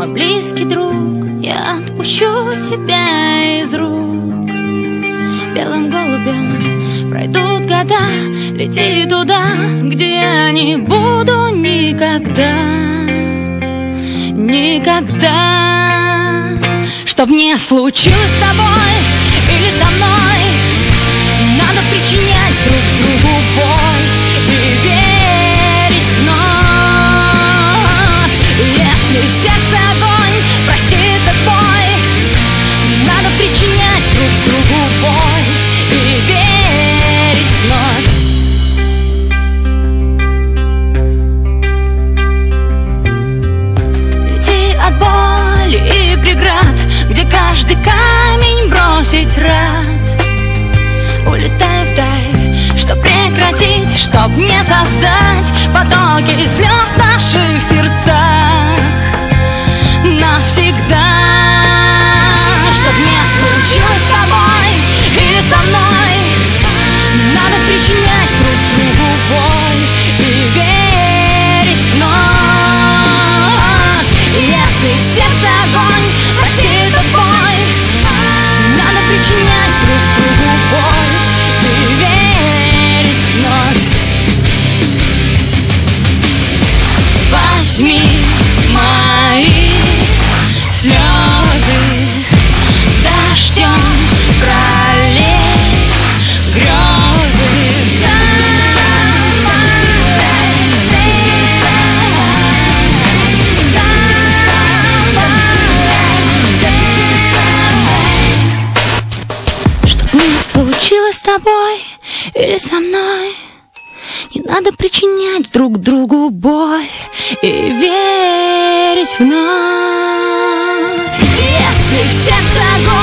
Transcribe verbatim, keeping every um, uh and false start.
мой близкий друг, я отпущу тебя из рук. Белым голубем пройдут года, лети туда, где я не буду никогда, никогда. Чтоб не случилось с тобой или со мной, не надо причинять друг другу боль и верить вновь. Если в сердце огонь, прости тобой, не надо причинять друг другу боль и верить вновь. Лети от боли и преград, где каждый камень бросить рад. Улетай вдаль, чтоб прекратить, чтоб не создать потоки слез в наших сердцах навсегда. Чтоб не случилось с тобой или со мной, не надо причинять друг другу боль и верить вновь. Если в сердце огонь, прости тобой, не надо причинять друг другу боль и верить вновь. Возьми мои слезы, дождем пролей грезы. Чтоб не случилось с тобой или со мной, не надо причинять друг другу боль и верить вновь. Если в сердце огонь,